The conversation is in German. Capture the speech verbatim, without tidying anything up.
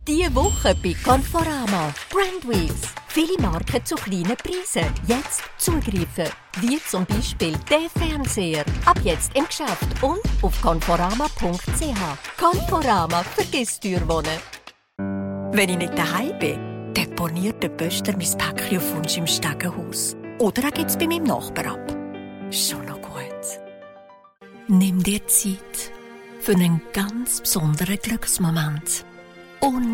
Diese Woche bei Conforama. Brandweeks. Viele Marken zu kleinen Preisen. Jetzt zugreifen. Wie zum Beispiel der Fernseher. Ab jetzt im Geschäft und auf conforama punkt c h. Conforama, vergiss Türwohnen. Wenn ich nicht daheim bin, deponiert der Pöster mein Päckchen auf Wunsch im Stegenhaus. Oder er gibt es bei meinem Nachbar ab. Schon noch gut. Nimm dir Zeit für einen ganz besonderen Glücksmoment. Und